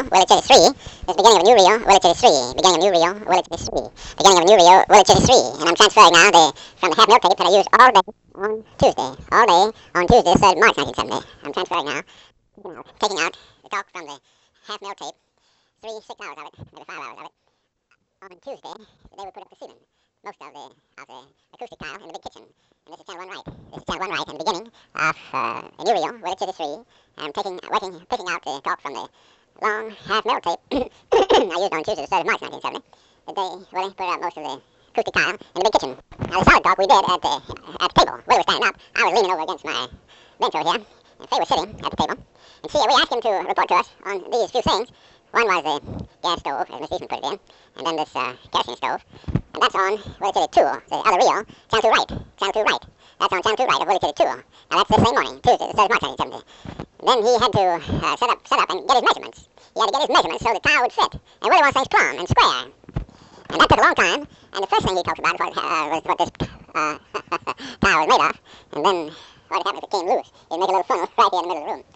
Well, it is 3. This beginning of a new reel. Well, it is 3. Beginning of a new reel. Well, it is 3. Beginning of a new reel. Well, it is 3. And I'm transferring now from the half mil tape that I used all day on Tuesday. All day on Tuesday, 3rd March 1970. I'm transferring now. Taking out the talk from the half mil tape. 6 hours of it, maybe 5 hours of it. On Tuesday, they would put up the ceiling. Most of the acoustic tile in the big kitchen. And this is channel 1 right. This is channel 1 right, and the beginning of a new reel. Well, it is 3. I'm picking out the talk from the long half mil tape I used on Tuesday, the 3rd of March 1970. The day where they put up most of the acoustic tile in the big kitchen. Now, the solid talk we did at the table. Willie was standing up. I was leaning over against my bench over here. And Faye was sitting at the table. And see, we asked him to report to us on these few things. One was the gas stove, as Miss Eastman put it in. And then this kerosene stove. And that's on Willie Titty 2, the other reel. Channel 2 right. Channel 2 right. That's on channel 2 right of Willie Titty 2. Now, that's the same morning, Tuesday, the 3rd of March 1970. Then he had to set up and get his measurements. He had to get his measurements so the tile would fit. And Willie wants things plumb and square. And that took a long time. And the first thing he talked about was what this tile was made of. And then what happened if it came loose? He'd make a little funnel right here in the middle of the room.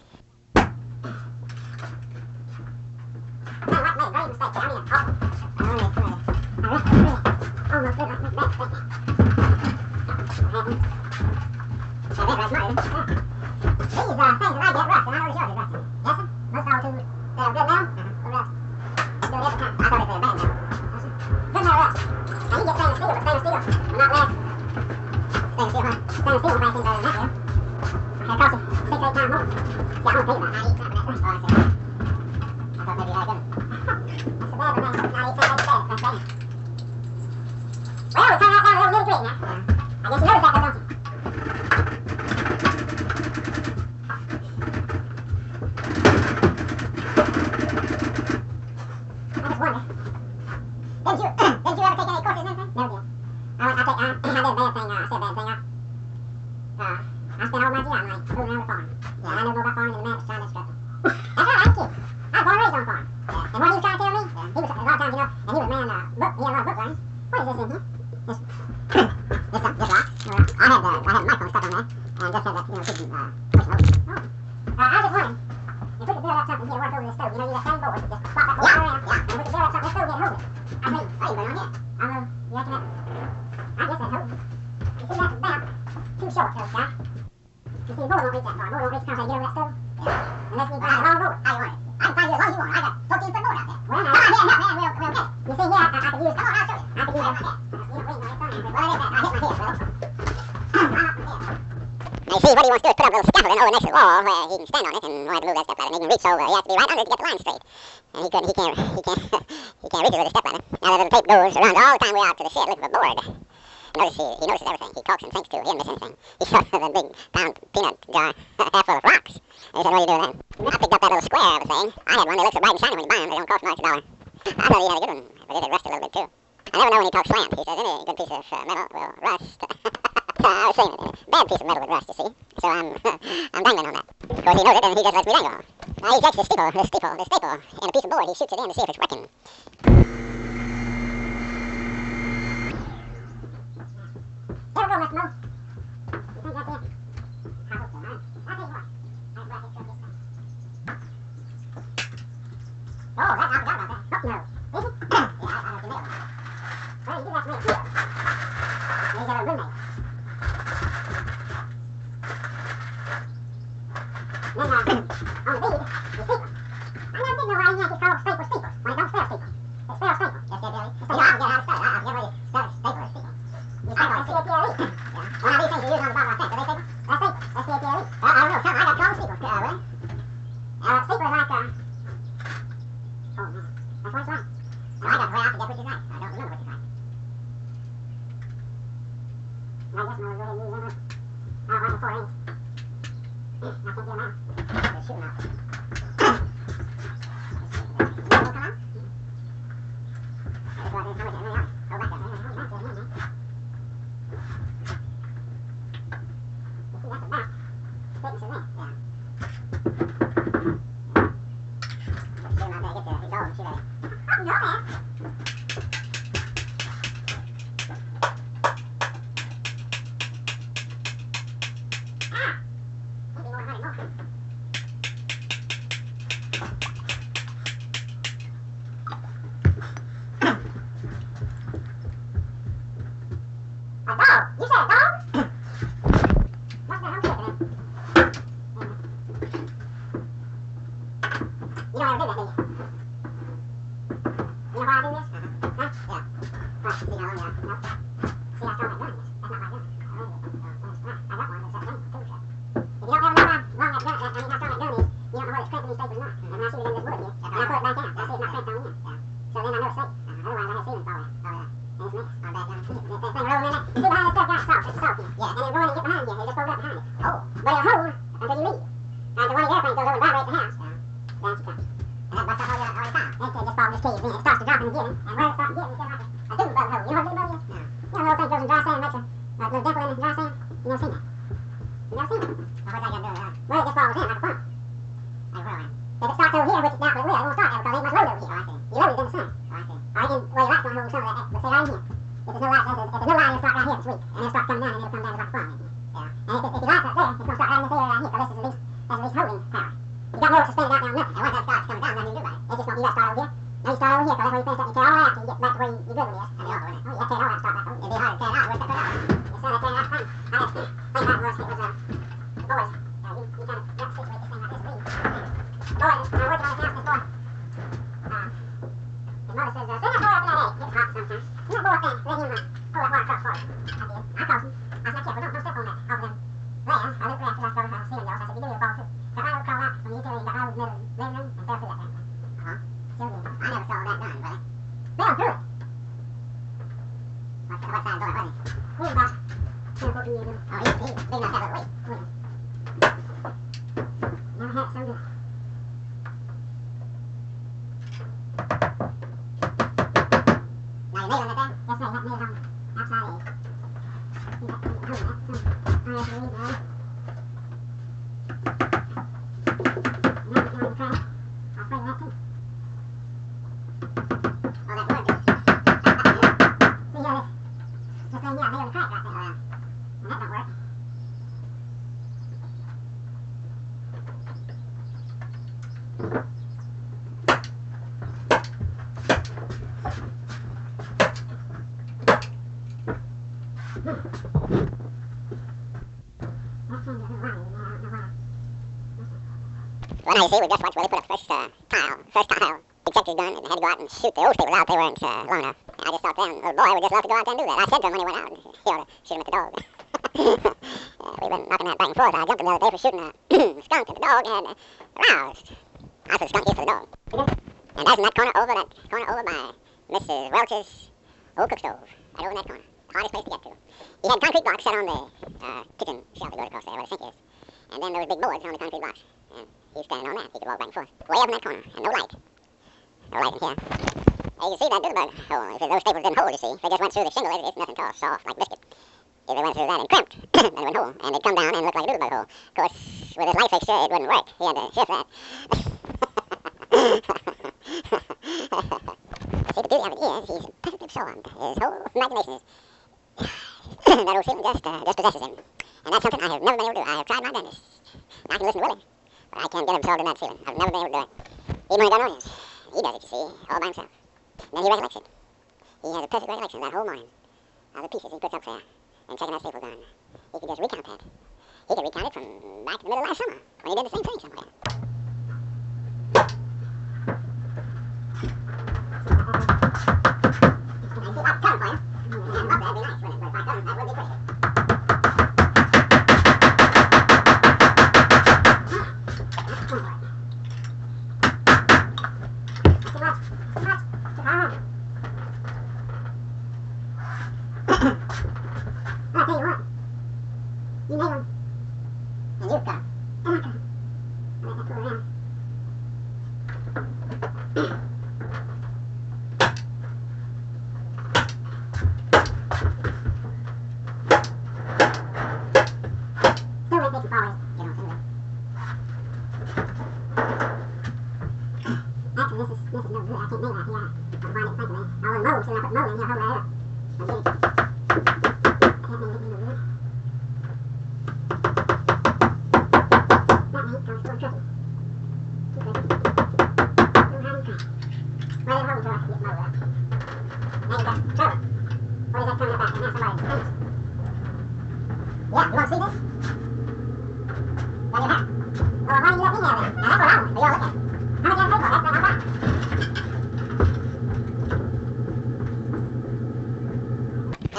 See, what he wants to do is put up a little scaffolding over next to the wall where he can stand on it and where to move that stepladder and he can reach over. He has to be right under it to get the line straight. And he can't reach it with a stepladder. Now the tape goes around all the time we're out to the shed looking for board. He notices everything. He talks and thinks too. He didn't miss anything. He saw the big pound peanut jar half full of rocks. And he said, what are you doing then? I picked up that little square of a thing. I had one that looks so bright and shiny when you buy them. They don't cost much, $1. I thought he had a good one, but it rusted a little bit too. I never know when he talks slant. He says, any good piece of metal will rust. I was saying a bad piece of metal would rust, you see. So I'm dangling on that. Of course, he knows it, and he just lets me dangle. Now he checks the staple in a piece of board. He shoots it in to see if it's working. There we go, Mr. Mo. You think that's it? I hope so, man. I'll tell you what. I'll brush it through this time. Oh, I forgot about that. Oh, no. Is it? Yeah, I don't know. Well, you do have to make it here. Maybe you got a roommate. Then, on the bead, the staple. I never did know why Yankees call staple staples when it don't spell staple. It spells staple. Yes, they do. You know, I forget how to spell it. I forget where you spell it. Staple or staple. You staple it. S-T-A-P-L-E. Yeah. One of these things you use on the bottom of a stamp. Do they staple? That's staple. S-T-A-P-L-E. Well, I don't know. I got 12 staples. Really? Staple is like, oh, man. That's what it's like. I got way I forget which is right. I don't remember which is right. I guess I'm going to go ahead and use them. I don't like the 4 inch. I can't get them out. They're shooting out. Come on. How much is it? Go back there. You see, that's about 6 inches in. Yeah. Let's shoot him out there. Get the his old shoot at it. Oh, no, man. You don't ever do that, do you? You know why I do this? Huh? Yeah. Right, see how long you are. Nope. See how strong that gun is. That's not my gun. I got one that's that too, so. If you don't ever know how long that gun, how strong that gun is, you don't know whether it's crimped when you staple or not. And when I shoot it in this wood here, and I put it back down, I see it's not crimped on the end. So then I know it's safe. Otherwise I had ceilings fall out. And it's mess. All bad gun. This thing rolling in there. You see behind this stuff, guys? Soft. It's soft here. Yeah. And it'll go in and get behind you. It'll just fold up behind it. Oh. But it'll hold until you leave. Until one of the airplanes goes over and vibrates the house. Down she comes. And that busts up all your time. Then it just falls, just caves in. It starts to drop in the giving. And where it starts to give, it's just like a doom bug hole. You know what a doom bug is? No. You know, the little thing goes in dry sand, makes a little dimple in the dry sand. You never seen that? You never seen it? Well, what's that got to do with that? Well, it just falls in like a funnel. Like a whirlwind. If it starts over here, which it doubtfully will, it won't start there because it ain't much load over here. Oh, I see. You load it in the sun. Oh, I see. Or you can, well, your light's going to hold some of that. But say right in here. If there's no light, if there's no light, it'll start right here this week. And it'll start coming down and it'll come down to like a funnel in here. Yeah. And if your light's up there, it's going to start right in this area right here because this is at least holding power. You got no to spin it out now, nothing. And once that starts coming down, nothing you do about it. It's just going to, you got to start over here. Now you start over here, because that's where you finish up. You tear all that out till you get back to where your good one is. And oh, you got to tear all that and start back over. It'd be hard to tear it out. Where's that put out? It's not tearing out fine. I had to think about it was the boys. You kind of got to situate this thing like this. Boys, I worked on this house before. His mother says, send that boy up in that egg. It's hot sometimes. You know, boy up there, let him pull that water across for you. I did. I called him. I said, careful, don't step on that. Over them. There, I looked around till I started ceiling yards. I said, you give me a ball too. So I would crawl out from the utility, got right over the middle of the living room, and fell through that damn thing. Sure did. I never saw that done, brother. Fell through it. What size boy was he? He was about 10 or 14 years old. Oh, he big enough to have a weight. Never had it so good. Now you're nailing it there? Yes, sir. You have to nail it on the outside edge. You got to hold that. I have to leave it on. Well, now you see, we just watched Willie put up first tile. He checked his gun and had to go out and shoot the old staples out. They weren't long enough. I just thought them, little boy would just love to go out there and do that. I said to him when he went out, he ought to shoot him at the dog. We've been knocking that back and forth. I jumped him the other day for shooting a skunk, and the dog had roused. I said skunk here for the dog. And that's in that corner over by Mrs. Welch's old cook stove. Right over in that corner. Hardest place to get to. He had concrete blocks set on the kitchen shelf that goes across there where the sink is. And then there was big boards on the concrete blocks. And he was standing on that. He could walk back and forth. Way up in that corner. And no light. No light in here. And you can see that doodlebug hole. If those staples didn't hold, you see. If they just went through the shingle, it's nothing tall, soft, like biscuit. If they went through that and crimped, then it wouldn't hold. And it'd come down and look like a doodlebug hole. Of course, with his light fixture, it wouldn't work. He had to shift that. See, the beauty of it is, he's perfectly absorbed. His whole imagination is... that old feeling just possesses him. And that's something I have never been able to do. I have tried my darndest. I can listen to Willie, but I can't get absorbed in that feeling. I've never been able to do it. Even when he got onions, he does it, you see, all by himself. And then he recollects it. He has a perfect recollection of that whole morning, of the pieces he puts up there, and checking that staple gun. He can just recount that. He can recount it from back to the middle of last summer, when he did the same thing somewhere.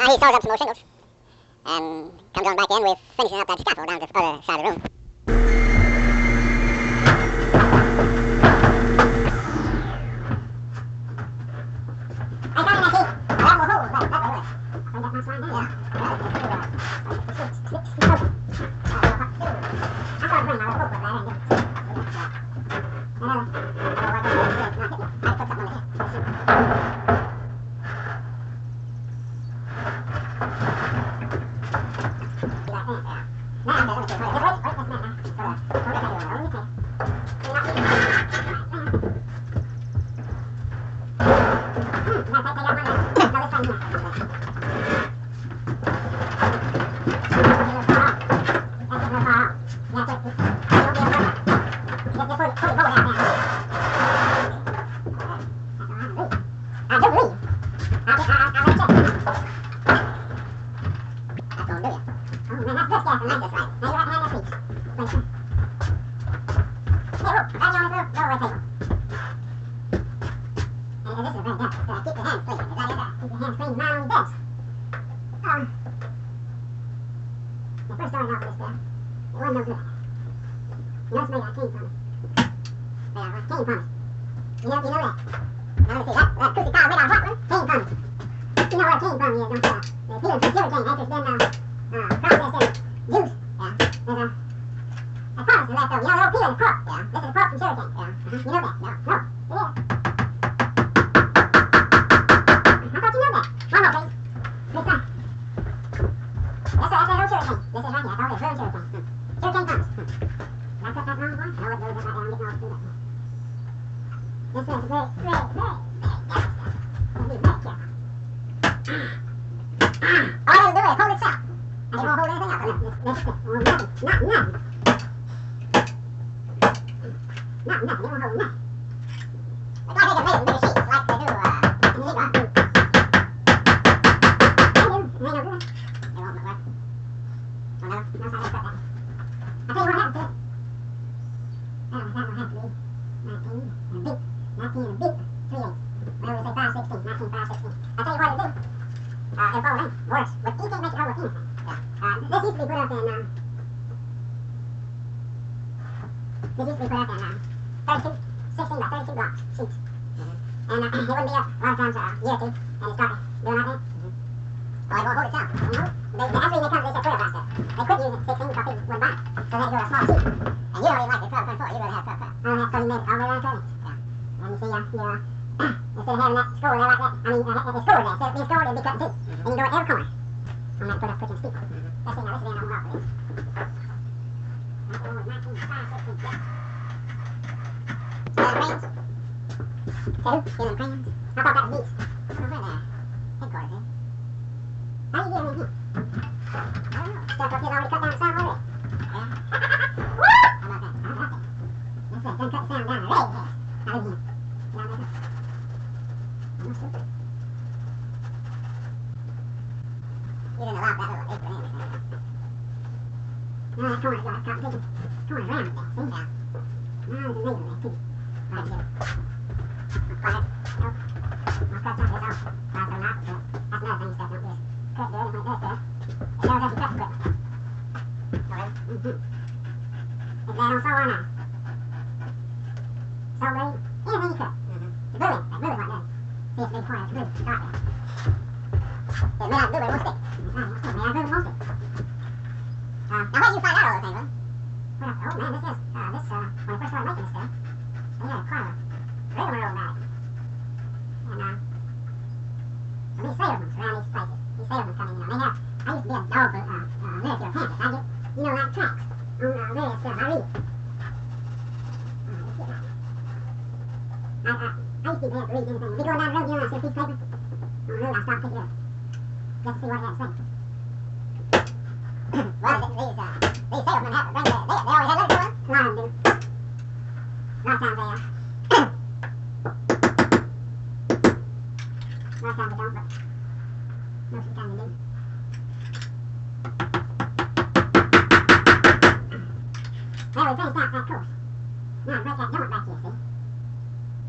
he saws up some more shingles and comes on back in with finishing up that scaffold down at the other side of the room. I found that key. A lot more holes, but that way. I think that's my slide there. Yeah. I started putting my little hook with that and just...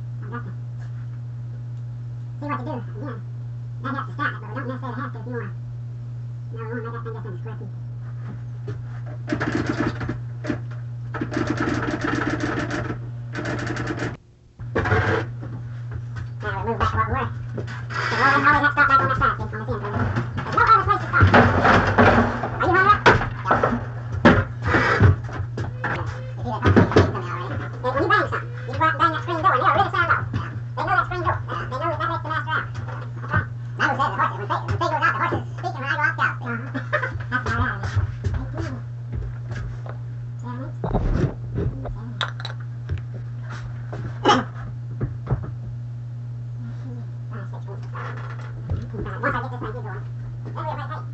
See what to do. Again, that helps to start it, but we don't necessarily have to if you want to No, we won't make that thing just in a square piece. Now we'll move back to what we were. So we'll always have to start back on that side, see, on the ceiling. There's no other place to start. Are you hung up? Yeah. You see that top screen coming out already? And when you bang something, you go out and bang that screen door, and they'll really sound off. They know that screen door. They know that that makes the master out. That's right. Bible says the horses, when Faye goes out, the horses speaking when I go out scout. That's all right. Once I get this thing here going, then we're right tight.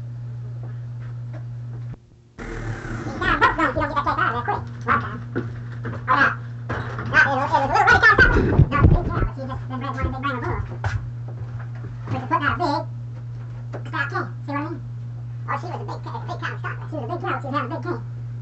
You can both guns if you don't get that tape out of there quick. One time. Oh no. No, it was a little right down something. No, it's a big cow, but she just been bred one big brown bull. Which is putting out a big stout cane. See what I mean? Or she was a big cow to start with. She was a big cow, she was having a big cane.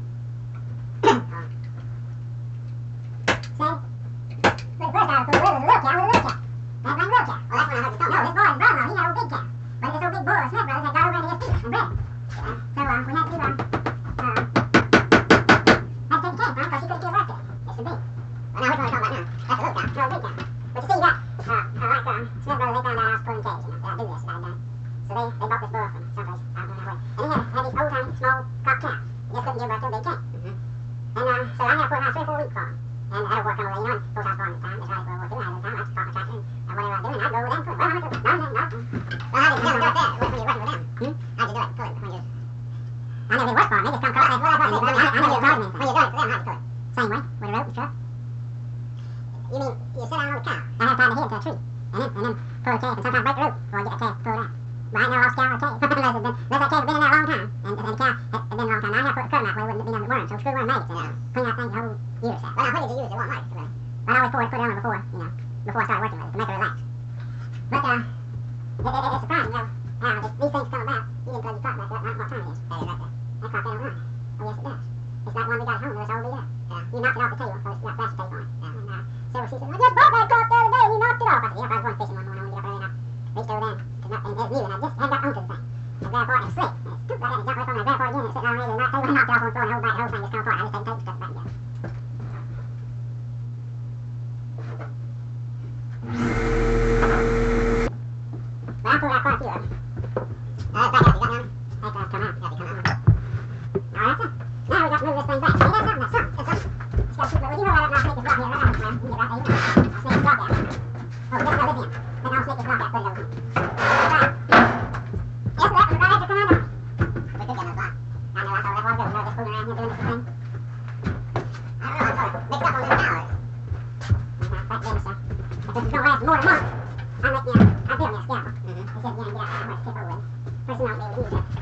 See? But the first article was a little cow with a little cow. That black little cow. Oh, that's when I heard the song. No, this boy is brown though. He had a big cow. But this old big bull, Smith brothers, had got over into his feet and bred him. So we had to had to take the cane from her because she couldn't give birth to it. It's the big. Well, now which one are we talking about now? That's a little cow. No, a big cow. But you see, you got, like Smith brothers, they found out I was pulling cages, that I do this, that I done. So they bought this bull from someplace, I don't know where. And he had these old-time small cock cows. He just couldn't give birth to a big cane. And so I had to put about 3 or 4 weeks for him. And I had to work on the lady on post-house farm at the time. That's right, World War II. I had the time. I just caught my tractor and whatever I was doing, I'd go with them and pull it. Well, how much? No. Well, how did you do it there when you're working with them? How'd you do it? Pull it when you're... I never did work for them. They just come call it. Well, that's what I never did charge me. When you're doing it for them, how'd you pull it? Same way, with a rope and truck. You mean, you sit down on the cow. I have time to hit to a tree. And then pull the calf and sometimes break the rope before I get the calf pulled out. But I ain't never lost cow or calf. Unless that calf has been in there a long time. And the cow had been a long time. Now I have to put the curtain out where it wouldn't be nothing worm. So screw worm made it. So clean that thing the whole year or so. Well, now when did you use the one light? But I always put it on before, before I started working with it to make it relax. But it's surprising though how these things come about. You didn't play your clock back to that night. What time it is? That clock they don't run. Oh yes it does. It's like one we got at home. There was always there. You knocked it off the table, so it's got plastic tape on it. And Sarah, she said, I just bought that clock the other day and you knocked it off. I said, yeah, I was going fishing one morning. I wanted to get up early enough. Reached over there and it was new and I just hadn't got onto the thing. I grabbed for it and it slipped. And it scooped right in and jumped right on. I grabbed for it again and it's sitting on the night table and knocked it off on the floor and the whole thing just come apart. I just had to tape the stuff back together. Well, I pulled out quite a few of them. Back up, you got none? They have to come out. Alright, that's it. Now we got to move this thing back. See, that's something, that's something. Just got to keep it. Well, you know what, I'll snake this block here right now. You can get right there, you know. I'll snake this block out. Oh, we got to go with him. Then I'll snake this block out, put it over here. Alright. Yes, that was right after come on down. We could get another block. I know, that's all that was good. We were just fooling around here doing this thing. I don't know, I'm sort of mixed up on these hours. Back then, so. If this is going to last more than a month, I'll build me a scalpel. He said, get out that horse, tip over with. First thing I'll be able to use it.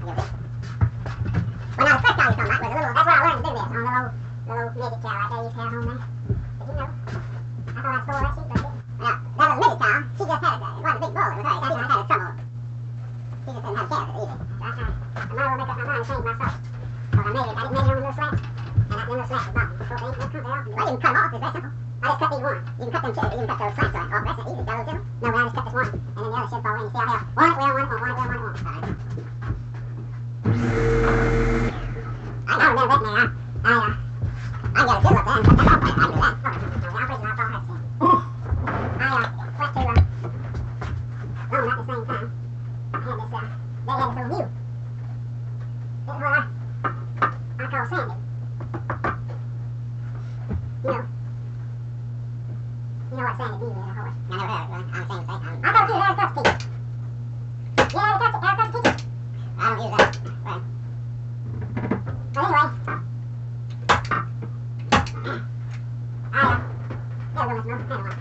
Well, now the first cow you're talking about was a little, that's where I learned to do this, on the little midget cow right there, used to have home there. Did you know? I thought I stole that sheep right there. Well, that was a midget cow. She just had, it wasn't a big bull, it was her. She just had a trouble. She just didn't have a calf either. So I tried. I might as well make up my mind and change myself. So I didn't measure on the little slats. And that little slats was about 4 feet. Well, you can cut them off, it's very simple. I just cut these one. You can cut them two, you can cut those slats off. That's it, easy, double two. No, but I just cut this one, and then the other should fall in. You see how I have one it will, one it won't, one it will, one it won't. Alright. I know, been veterinary. I get a fiddle up there and cut that off. I can do that. Oh, no, the operation I'll call her to see. Went to, run at the same time. I had this, they had this little mule. This is what I call Sandy. You know what Sandy Beaver is, a horse. I never heard of it, I'm saying the same. I thought you had a touch teacher. You had a touch teacher? I don't use that. Well. But anyway. There's almost no. Anyway.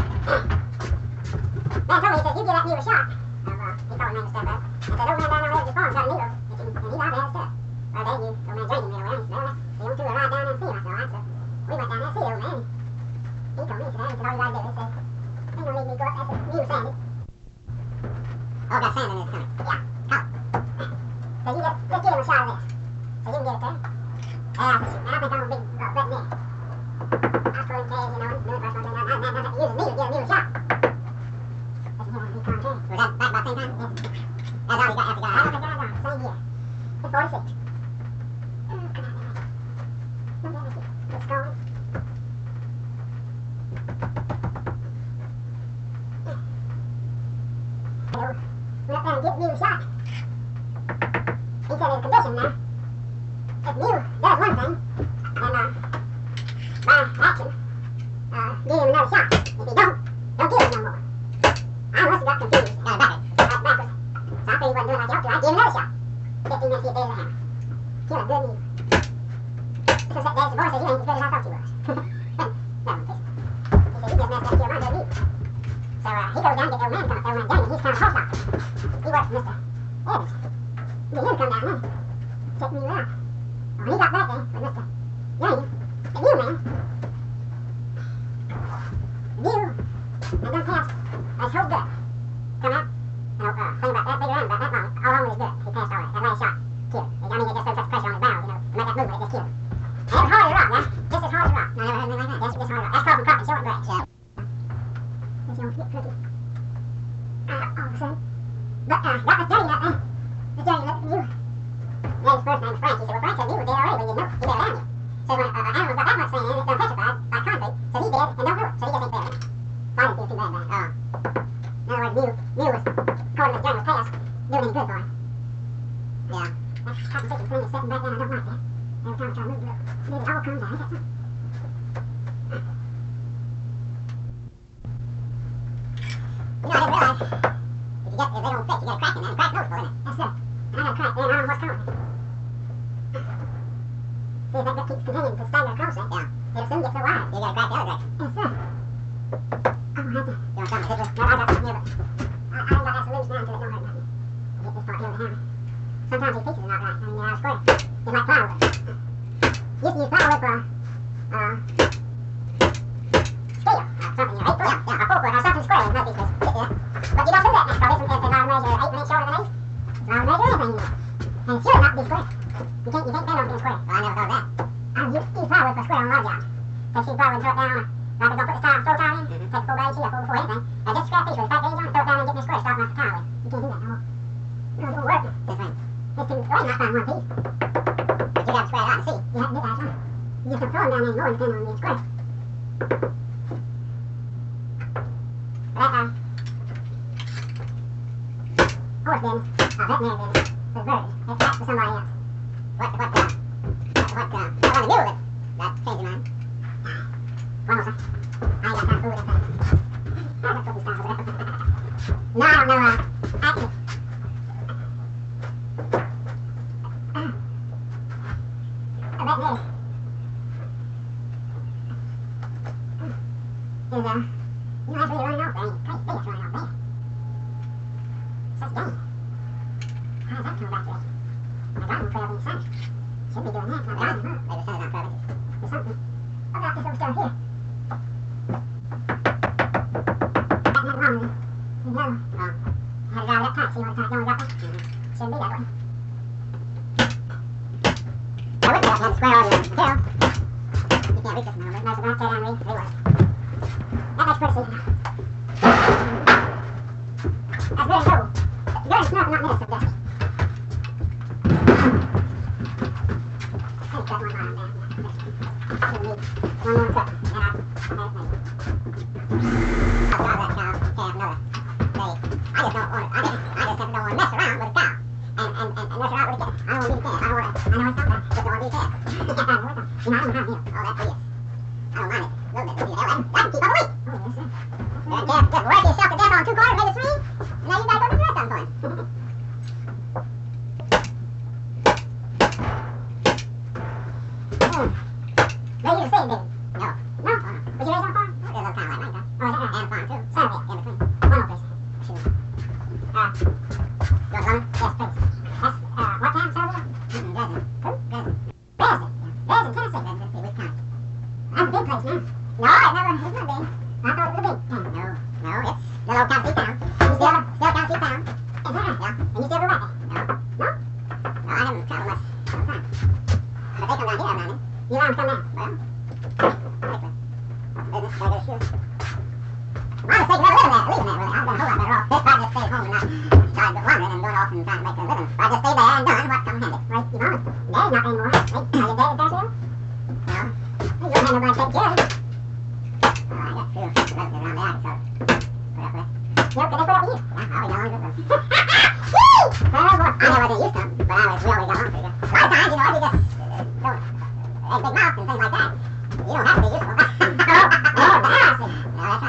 Man told me, he says, you give that mule a shot. He told me to step up. I said, old man down there at the farm's got a needle. And he's out there and stuff. Well, then old man Jason went around and said, well, you want to ride down there and see him? I said, all right. So we went down there and see the old man. He told me, he said, all you gotta do is say, ain't no need me to go up there. That's mule Sandy. Oh, got sand in his stomach. Yeah, color. So you just give him a shot of this. So you can get it there. I think I'm a big veterinarian. I was pulling calves, doing first one thing. I used a needle to give a mule a shot. This is him, he's calling calves. Was that back about the same time? Yes. That's all you got after God. I don't think I got. get Mew shot. He said there's a condition now. If Mew does one thing, then by action, give him another shot. If he don't give him no more. I must have got confused. Backwards. So I figured he wasn't doing like he ought to. I gave him another shot. 15 minutes, he had a hammer. Kill a good Mew. So the boy said, you ain't as good as I thought you was. That one, he said, you just messed up your mind, good Mew. So he goes down to get the old man to come up there when Danny, he's kind of hot doctor. He works for Mr. Evans. Get him to come down there, check Mew out. When he got back there with Mr. Daniel, the Mew man, Mew, and them passed his whole gut. Come out, think about that, figure out about that long, all along with his gut, he passed all right, that last shot, killed him. I mean, it just put such pressure on his bowels, to make that movement, it just killed him. And it was hard as a rock, yeah, just as hard as a rock. No, I never heard anything like that, just hard as a rock. That's called from Coffee, short and black. This young cookie. All of a sudden, but that was Johnny up there. The Johnny looked at Mew. Then his first name was Frank. He said, well, Frank said Mew was dead already, but he didn't know. He better down you. So when an animal's got that much sand in it, it's done petrified like concrete. So he's dead and don't know it. So he just ain't there. So I didn't feel too bad about it. In other words, Mew was, according to Johnny was past, doing any good for him. Yeah. That competition thing is sitting back there, I don't like that. Every time I try to move it, it all comes out. Ain't that something? You know, I didn't realize if they don't fit, you got a crack in there. And crack noticeable, isn't it? That's it. And I got a crack there, and I don't know what's coming. See if that keeps continuing to stagger across it. Yeah. It'll soon get so wide. You got a crack the other direction. Yes, sir. I'm gonna have to. You want something to hit with? No, I got something here, but I ain't got that so loose now until it don't hurt nothing. I'll get this part here with a hammer. Sometimes these pieces are not right. I mean, they're out of square. Just like plywood. Used to use plywood for, scale. Something, 8 foot. Yeah, a 4 foot or something square in most pieces. But you don't do that now, because if I measure 8 inches shorter than 8, so I would measure anything you know. And it's sure not to be square. You can't bend on being square. Well, I never thought of that. I use plywood for square on large jobs. Take sheet plywood and throw it down, like I'm going to put the floor tile in, take a full bag sheet or full before anything, and just a scrap piece with a tight gauge on it, throw it down and get me a square, stop my tile with. You can't do that no more. It won't work. Different. It's too, well, not found one piece. But you got to square it out and see. You have to do that, huh? You just can throw them down there and more and depend on being square. But that, horse bin, veterinary bin, for birds. That's for somebody else. What on the mule that changed your mind? One more, sir. I ain't got time to fool with that thing. That's cooking style. No, I don't know, actually. A veterinary. Is, you know, that's really running off there, ain't it? Great fish running off there. Such game. How's that coming back to us? I got one trail in the sun. Should be doing that. Not down, huh? Maybe the sun's not traveling. There's something about this little stuff here. That's nothing wrong with it. You know. I had to drive it up tight, see what the tight going got there. Shouldn't be that way. I wish I had to square all the tail. You can't reach this now, but nice enough. Tear down and rework. That makes pretty decent. That's very low. Good and snug, not near so dusty. Cut one bottom down. One more cut. And I'll drive that cow, calf, another day. I just don't want to, I just don't want to mess around with a cow. And mess around with a calf. I don't want to be a calf. I know it's something. Just don't want to be a calf. You know, I don't have him. Oh, that's yes. I don't mind it. A little bit. That can keep up a week. Oh, yes, sir. Just work yourself to death on 2 quarters, make a swing, and now you gotta go do the rest of them for him. Ready to save, baby? No. No? Oh, no. Was you raised on a farm? There's a little town like mine, though. Oh, is that right? And a farm, too. Some of it, in between. One more place. Shoot. You want a woman? Yes, please. That's, what town, Somerville? Dresden. Who? Dresden. Dresden, Tennessee. Let's see, which county? That's a big place, man. No, it's not big. I thought it was a big town. No, it's the little county town. You still county town. Is that right? Yeah. And you still go back there? No? No, I haven't traveled much all the time. But they come down here every now and then. You let them come down? Well, quickly. Business, there goes shoes. My mistake never leaving that, really. I've been a whole lot better off. If I just stayed home and not started wandering and going off and trying to make a living. If I just stayed there and done what come handy. Right, your mama. Daddy's not anymore. Wait, are your dad at there still? No. You don't have nobody to take care of him. Oh, I got 2 relatives around there I can sort of put up with. Yep, can they put up with you? Yeah, I always know I'm good with them. I never used to, but we always got along pretty good. A lot of times, if you just don't, like big mouth and things like that, you don't have to be useful. Oh, that's right.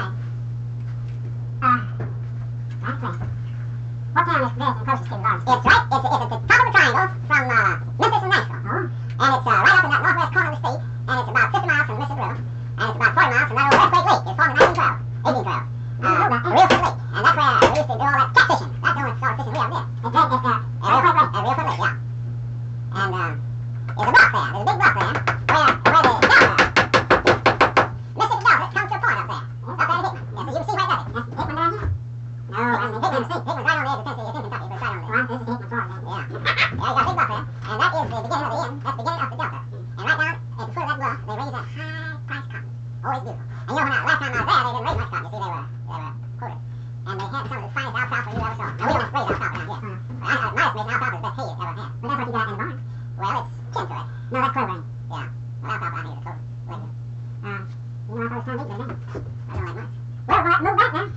What town is this and closest to the Lawrence? It's right, it's at the top of the triangle from Memphis and Nashville. And it's right up in that northwest corner of the state, and it's about 50 miles from the Mississippi River, and it's about 40 miles from that old Earthquake Lake. It's formed in 1812. A real good lake. And that's where we used to do all that catfishing. That's the only sort of fishing we ever did. It's a real good lake, yeah. And there's a block there. There's a big block there where the Delta, Mississippi Delta, comes to a point up there. Up there in Hickman. Yeah, so you can see right there. That's Hickman down here? No, Hickman's right on the edge of Tennessee. It's in Kentucky, but it's right on there. This is Hickman, Florida. Yeah. Yeah, you got a big block there. And that is the beginning of the end. That's the beginning of the Delta. And right down at the foot of that bluff, they raise that high-priced cotton. Always beautiful. And you know, last time I was there, they didn't raise much cotton. You see, they were quoted. And they had some of the finest alfalfa you ever saw. Now, we don't raise alfalfa down here. My estimation, alfalfa is the best hay it's ever had. But that's what you got in the barn. Well, it's kin to it. No, that's clover. Yeah. Well, alfalfa, I think, is a clover. Like it. You know, I thought it was time to eat it, didn't I don't like much. Well, move back now.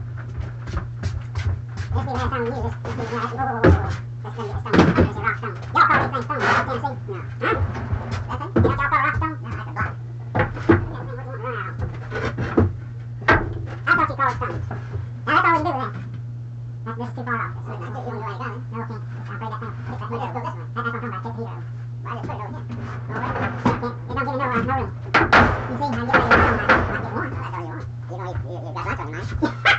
This being last time we use this. This being last. Whoa. That's going to be a stone. It's a rock stone. Y'all call these things stones. Out Tennessee? No. Huh? That's it? You know what y'all call rock stone? No, that's a block. I thought you called it stones. Now, that's all we can do with that. This is too far off. You want to go any further? No, okay. I'll play that down. Let's go this way. That's what I'm talking about. Take the heat out. Why just put it over here? Over there. It don't give me no room. You see, how you get ready to go. I get more. That's all you want. You know, you got lots on your mind.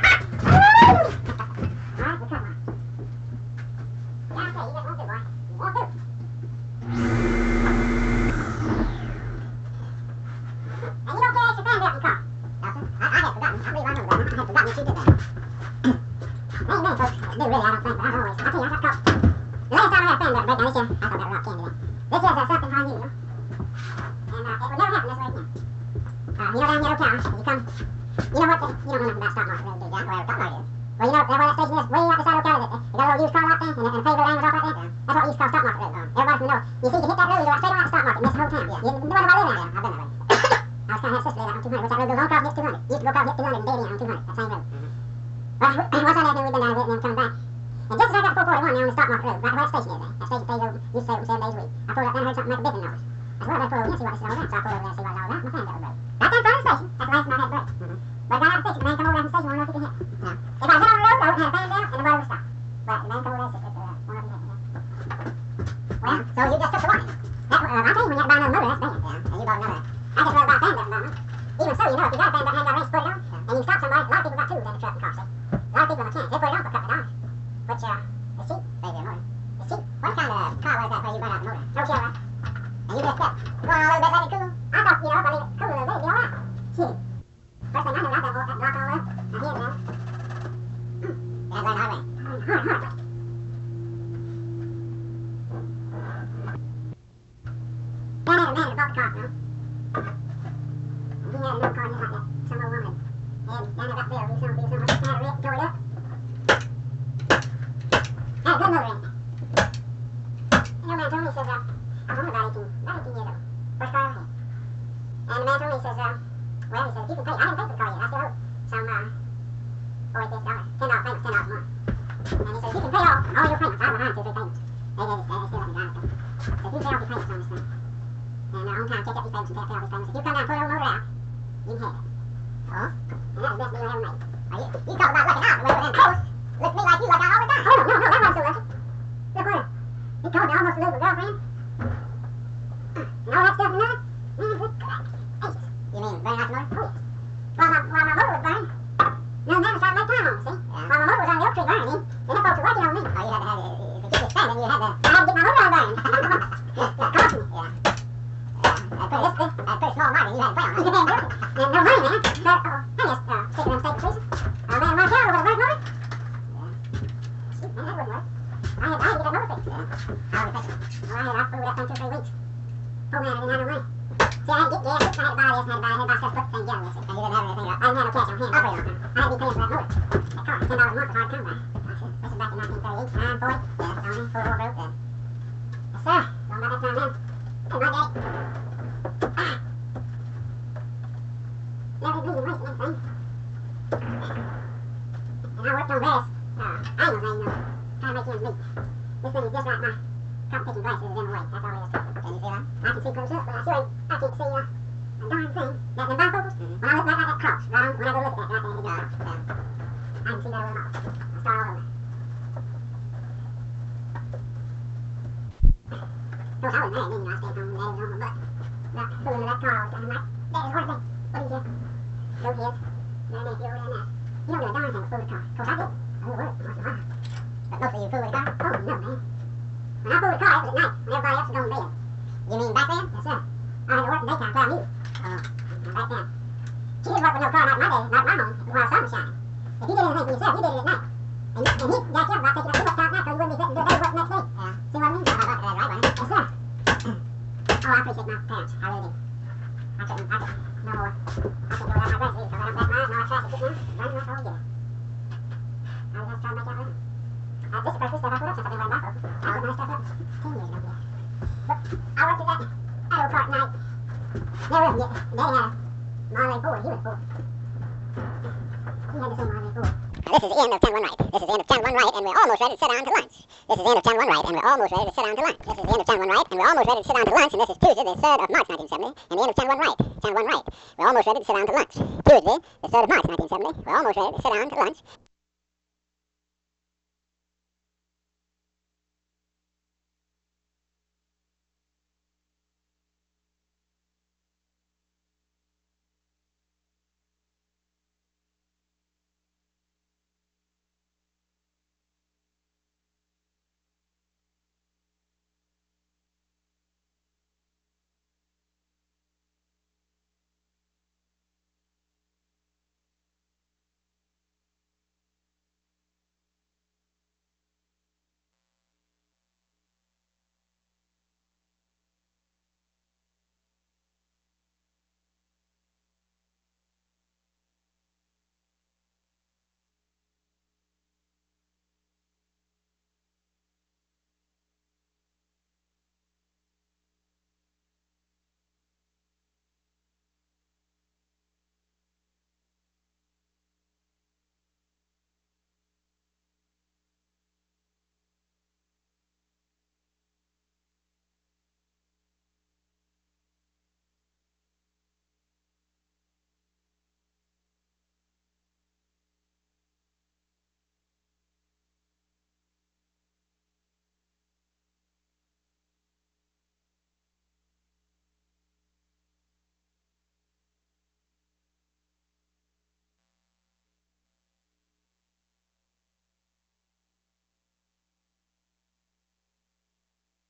Alright, we'll cut one. Yeah, okay, you just won't do, boy. You won't do. And you don't carry extra fans out in the car. Elsa? I had forgotten. I believe I remember that. I had forgotten that you did that. Many folks do really, I don't think, but I've always, I tell you, I got caught. The last time I had a fan break down this year, I thought that rock candy then. This year's something unusual. And it would never happen this way again. You know down Yellow Cow, you come, you know what, you don't know nothing about stock market really, do you, John? Where stock market is. Well, you know where that station is, way out beside Ocala, they got a little used car lot there, and a favorite angle off right there. That's what we used to call stock market road. Everybody from the north. You see, you can hit that road, you go straight around the stock market, miss the whole town. You know where I live now? I've been that way. I was trying to have a sister live out on 200, which that road goes on across hits 200. Used to go across hits 200 and Davy on 200, that same road. Well, once I left, then we've been down there and coming back. And just as I got to 441 now on the stock market road, right where that station is there. That station stays over, used to stay open 7 days a week. I pulled up there and heard something like a bipping noise. I said, well, I better pull over here and see what this is all about. So I pulled over there and see what it's all about. My fan got broke. Right there in front of the station. That's the last time I had break. But I got out of the station, the man come over there from the station, wanted to know if he could hit. No. If I hit on the road, I wouldn't have a fan down, and the motor would stop. But the man come over there and said, wanted to hit. Well, so you just took the warning. I'll tell you, when you have to buy another motor, that's bad. Yeah. And you bought another. I just rode by a fan button, don't I? Even so, you know, if you got a fan button, ain't got a race to put it on. And you stop somebody, a lot of people got tools in the truck and car, see? A lot of people mechanics, they put it on for a couple of dollars. Which, is cheap. Saves you a motor. It's cheap. What kind of car was that where you burn out the motor? No Chevrolet. And you just kept going on a little bit, let it cool. I thought, you know, if I leave it cool a little bit, it'd be alright. Shit. First thing I knew, that block all up. I hear it now. That's right, hard way. Hard. Then I had a man that bought the car, you know. And he had another car just like that. Some old woman. And down there got Bill, he was some had a wreck, tore it up. Had a good motor in it. And the man told me, he says, I'm only about 18 years old. First car I ever had. And the man told me, he says, well, he says, if you can pay, I didn't pay for the car yet, I still owe some, $40, $50, $10 payments, $10 a month. And he says, you can pay all your payments, I was behind 2 or 3 payments. They still let me drive it. So if you can pay off your payments on this thing, and on time, catch up these payments and pay off these payments, if you come down and pull the old motor out, you can have it. Oh? And that's the best deal I ever made. You talk about lucking out, the way over there in the coast, looks to me like you luck out all the time. Oh, no, that wasn't so lucky. Look where, he told me I almost to lose my girlfriend. And all that stuff and nothing. Man, good crack. Aces. You mean burning out the motor? Oh, yes. While my motor was burning, no man was trying to make time on me, see? Yeah. While my motor was on the oak tree burning, then the folks were working on me. Oh, you had to have it, if you keep expanding, I had to get my motor on burning. That cost me. Yeah. Pretty small margin you had to pay on it. And no money, man. So, I just stick it in state police. Man, my car would have worked motor. Yeah. Shoot, man, that wouldn't work. I had to get that motor fixed. Yeah. How would it fix it? Well, I fooled that thing 2 or 3 weeks. Poor man, I didn't have no money. See, I had to get gas, I had to buy this, I had to buy stuff, put things together, see. And you didn't have anything else? I didn't have no cash on hand. I'll pay it on time. I had to be paying for that motor. That car, $10 a month was hard to come by. This is back in 1938, 9, 40. Yeah, Tony, 4 broke. Yeah. Yes, sir. Going about that time then. Hey, my daddy. Never been money for anything. And I worked on grass. Animals, ain't no. trying to make ends meet. This thing is just like my competition glasses is in the way. That's all it is. Can you see that? I can see close up, but I sure I can't see a darn thing. That the bifocals, when I look back at that cross, right on, when I go look at that, right there, it just cross. I can see that over the mouth. I start all over. Of course, I was mad then, I stayed home and that was on my butt. That fooling with that car all the time. I'm like, that is what it is. What is this? Go ahead. There, there, you're over there now. You don't do a darn thing with fool with a car. Of course, I did. I do work once in a while. But most of you fool with a car? Oh, no, man. When I fooled with a car, it was at night, when everybody else was going to bed. You mean back then? Yes, sir. I had to work in the daytime, play music. Oh, back then. She didn't work with no car like my day, like my home, while the sun was shining. If you did anything for yourself, you did it at night. And he got you about taking up too much time now because you wouldn't be fitting to do better work the next day. Yeah. See what I mean? Right, right, right, right. Yes, sir. Oh, I appreciate my parents. I really do. I couldn't, no more. I couldn't go without my grandkids, so I don't back mine, no traffic sitting there, running like all get it. I was just trying to make out with it. This is the first stuff I put up since I've been wearing bifocals. I put my stuff up 10 years ago, yeah. But I worked at that auto park night. Never will forget. Daddy had a Marley Ford. He was poor. He had the same Marley Ford. This is the end of Channel 1 Right. This is the end of Channel 1 Right, and we're almost ready to sit down to lunch. This is the end of Channel 1 Right, and we're almost ready to sit down to lunch. This is the end of Channel 1 Right, and we're almost ready to sit down to lunch, and this is Tuesday, the 3rd of March, 1970, and the end of Channel 1 Right. Channel 1 Right. We're almost ready to sit down to lunch. Tuesday, the 3rd of March, 1970. We're almost ready to sit down to lunch.